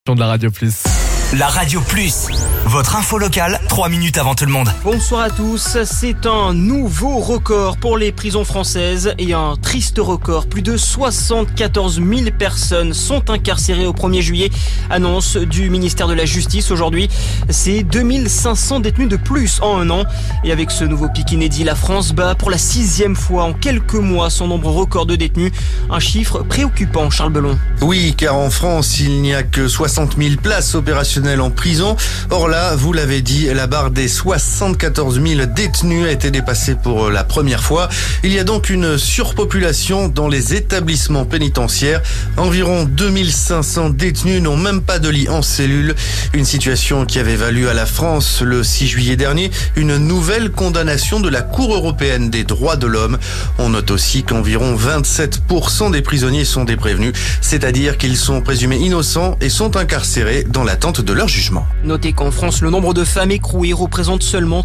de la Radio Plus. La Radio Plus, votre info locale, 3 minutes avant tout le monde. Bonsoir à tous, c'est un nouveau record pour les prisons françaises et un triste record. Plus de 74 000 personnes sont incarcérées au 1er juillet, annonce du ministère de la Justice aujourd'hui. C'est 2500 détenus de plus en un an. Et avec ce nouveau pic inédit, la France bat pour la 6e fois en quelques mois son nombre record de détenus. Un chiffre préoccupant, Charles Belon. Oui, car en France, il n'y a que 60 000 places opérationnelles en prison. Or là, vous l'avez dit, la barre des 74 000 détenus a été dépassée pour la première fois. Il y a donc une surpopulation dans les établissements pénitentiaires. Environ 2500 détenus n'ont même pas de lit en cellule. Une situation qui avait valu à la France le 6 juillet dernier une nouvelle condamnation de la Cour européenne des droits de l'homme. On note aussi qu'environ 27% des prisonniers sont des prévenus, c'est-à-dire qu'ils sont présumés innocents et sont incarcérés dans l'attente de leur jugement. Notez qu'en France, le nombre de femmes écrouées représente seulement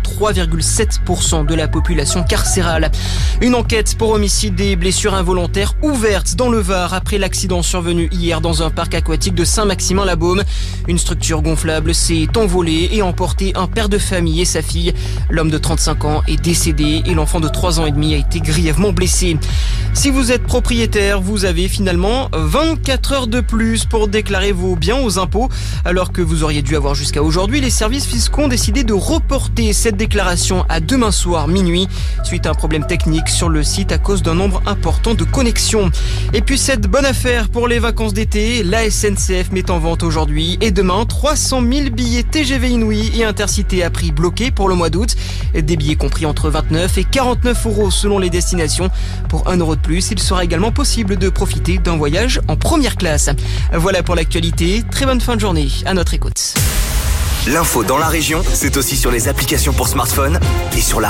3,7% de la population carcérale. Une enquête pour homicide et blessures involontaires ouverte dans le Var après l'accident survenu hier dans un parc aquatique de Saint-Maximin-la-Baume. Une structure gonflable s'est envolée et a emporté un père de famille et sa fille. L'homme de 35 ans est décédé et l'enfant de 3 ans et demi a été grièvement blessé. Si vous êtes propriétaire, vous avez finalement 24 heures de plus pour déclarer vos biens aux impôts. Alors que vous auriez dû avoir jusqu'à aujourd'hui, les services fiscaux ont décidé de reporter cette déclaration à demain soir minuit suite à un problème technique sur le site à cause d'un nombre important de connexions. Et puis cette bonne affaire pour les vacances d'été, la SNCF met en vente aujourd'hui et demain 300 000 billets TGV Inouï et Intercité à prix bloqué pour le mois d'août. Des billets compris entre 29 et 49 euros selon les destinations. Pour 1 euro de plus, il sera également possible de profiter d'un voyage en première classe. Voilà pour l'actualité. Très bonne fin de journée à notre écoute. L'info dans la région, c'est aussi sur les applications pour smartphone et sur la